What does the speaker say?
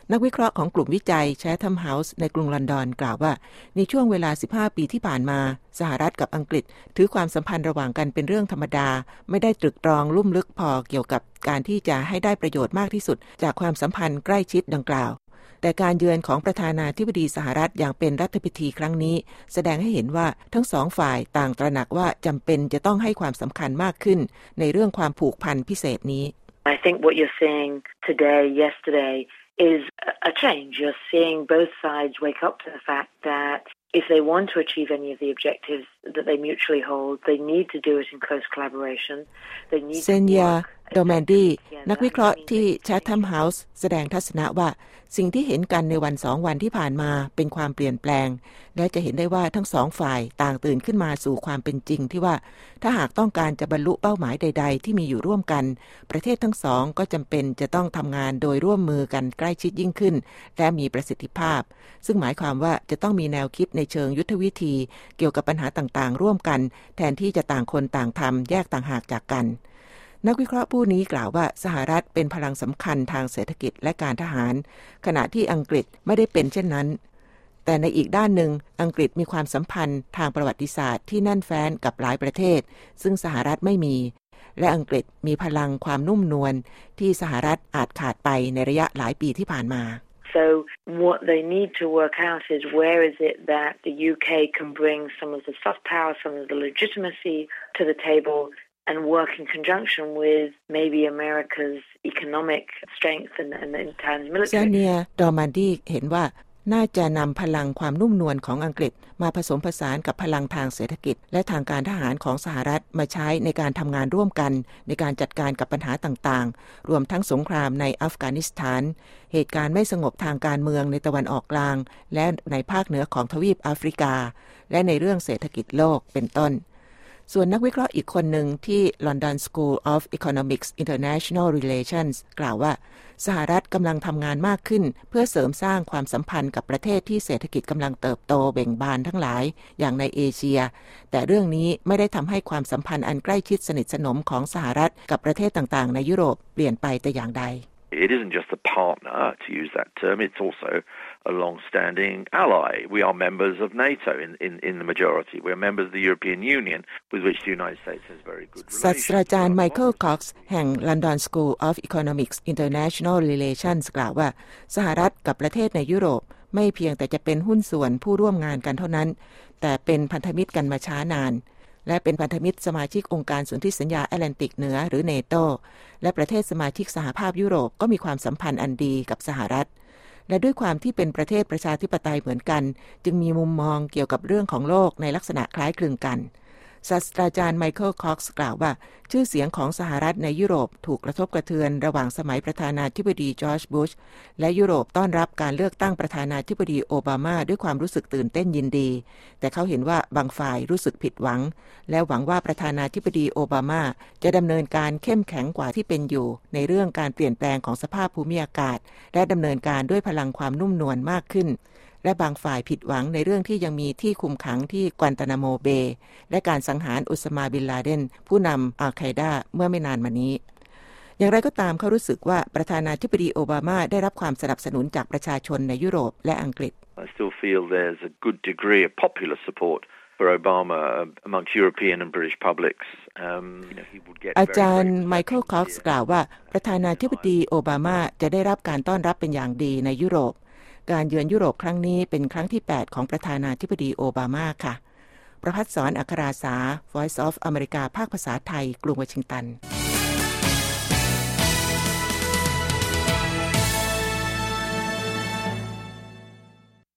นักวิเคราะห์ของกลุ่มวิจัย Chatham House ในกรุงลอนดอนกล่าวว่าในช่วงเวลา15ปีที่ผ่านมาสหรัฐกับอังกฤษถือความสัมพันธ์ระหว่างกันเป็นเรื่องธรรมดาไม่ได้ตรึกตรองลุ่มลึกพอเกี่ยวกับการที่จะให้ได้ประโยชน์มากที่สุดจากความสัมพันธ์ใกล้ชิดดังกล่าวแต่การเยือนของประธานาธิบดีสหรัฐอย่างเป็นรัฐพิธีครั้งนี้แสดงให้เห็นว่าทั้งสองฝ่ายต่างตระหนักว่าจำเป็นจะต้องให้ความสำคัญมากขึ้นในเรื่องความผูกพันพิเศษนี้ I think what you're seeing today, yesterday is a change. You're seeing both sides wake up to the fact that if they want to achieve any of the objectives that they mutually hold, they need to do it in close collaboration. They need to work. โดแมนดี้นักวิเคราะห์ที่ Chatham House แสดงทัศนะว่าสิ่งที่เห็นกันในวัน2วันที่ผ่านมาเป็นความเปลี่ยนแปลงและจะเห็นได้ว่าทั้งสองฝ่ายต่างตื่นขึ้นมาสู่ความเป็นจริงที่ว่าถ้าหากต้องการจะบรรลุเป้าหมายใดๆที่มีอยู่ร่วมกันประเทศทั้งสองก็จำเป็นจะต้องทำงานโดยร่วมมือกันใกล้ชิดยิ่งขึ้นและมีประสิทธิภาพซึ่งหมายความว่าจะต้องมีแนวคิดในเชิงยุทธวิธีเกี่ยวกับปัญหาต่างๆร่วมกันแทนที่จะต่างคนต่างทำแยกต่างหากจากกันนักวิเคราะห์ผู้นี้กล่าวว่าสหรัฐเป็นพลังสำคัญทางเศรษฐกิจและการทหารขณะที่อังกฤษไม่ได้เป็นเช่นนั้นแต่ในอีกด้านหนึ่งอังกฤษมีความสัมพันธ์ทางประวัติศาสตร์ที่แน่นแฟ้นกับหลายประเทศซึ่งสหรัฐไม่มีและอังกฤษมีพลังความนุ่มนวลที่สหรัฐอาจขาดไปในระยะหลายปีที่ผ่านมา So what they need to work out is where is it that the UK can bring some of the soft power, some of the legitimacy to the table.and work in conjunction with maybe America's economic strength and in terms of military. ซาเนีย ดอร์มันดี้เห็นว่าน่าจะนำพลังความนุ่มนวลของอังกฤษมาผสมผสานกับพลังทางเศรษฐกิจและทางการทหารของสหรัฐมาใช้ในการทำงานร่วมกันในการจัดการกับปัญหาต่างๆรวมทั้งสงครามในอัฟกานิสถานเหตุการณ์ไม่สงบทางการเมืองในตะวันออกกลางและในภาคเหนือของทวีปแอฟริกาและในเรื่องเศรษฐกิจโลกเป็นต้นส่วนนักวิเคราะห์อีกคนหนึ่งที่ London School of Economics International Relations กล่าวว่าสหรัฐกำลังทำงานมากขึ้นเพื่อเสริมสร้างความสัมพันธ์กับประเทศที่เศรษฐกิจกำลังเติบโตเบ่งบานทั้งหลายอย่างในเอเชียแต่เรื่องนี้ไม่ได้ทำให้ความสัมพันธ์อันใกล้ชิดสนิทสนมของสหรัฐกับประเทศต่างๆในยุโรปเปลี่ยนไปแต่อย่างใด It isn't just a partner, to use that term, it's also a long-standing ally. We are members of NATO in the majority. We are members of the European Union, with which the United States has very good relations. ศาสตราจารย์ไมเคิล คอกซ์แห่ง London School of Economics International Relations กล่าวว่าสหรัฐกับประเทศในยุโรปไม่เพียงแต่จะเป็นหุ้นส่วนผู้ร่วมงานกันเท่านั้นแต่เป็นพันธมิตรกันมาช้านานและเป็นพันธมิตรสมาชิกองค์การสนธิสัญญาแอตแลนติกเหนือหรือเนโตและประเทศสมาชิกสหภาพยุโรปก็มีความสัมพันธ์อันดีกับสหรัฐและด้วยความที่เป็นประเทศประชาธิปไตยเหมือนกันจึงมีมุมมองเกี่ยวกับเรื่องของโลกในลักษณะคล้ายคลึงกันศาสตราจารย์ไมเคิล คอกซ์กล่าวว่าชื่อเสียงของสหรัฐในยุโรปถูกกระทบกระเทือนระหว่างสมัยประธานาธิบดีจอร์จบุชและยุโรปต้อนรับการเลือกตั้งประธานาธิบดีโอบามาด้วยความรู้สึกตื่นเต้นยินดีแต่เขาเห็นว่าบางฝ่ายรู้สึกผิดหวังและหวังว่าประธานาธิบดีโอบามาจะดำเนินการเข้มแข็งกว่าที่เป็นอยู่ในเรื่องการเปลี่ยนแปลงของสภาพภูมิอากาศและดำเนินการด้วยพลังความนุ่มนวลมากขึ้นและบางฝ่ายผิดหวังในเรื่องที่ยังมีที่คุมขังที่กวานตานาโมเบย์และการสังหารอุสมาบินลาเดนผู้นำอัลไคดาเมื่อไม่นานมานี้อย่างไรก็ตามเขารู้สึกว่าประธานาธิบดีโอบามาได้รับความสนับสนุนจากประชาชนในยุโรปและอังกฤษ I still feel there's a good degree of popular support for Obama amongst European and British publics. อาจารย์ไมเคิล คอกซ์กล่าวว่าประธานาธิบดีโอบามาจะได้รับการต้อนรับเป็นอย่างดีในยุโรปการเยือนยุโรปครั้งนี้เป็นครั้งที่8ของประธานาธิบดีโอบามาค่ะประภัสสร อัคราสา Voice of America ภาคภาษาไทยกรุงวอชิงตัน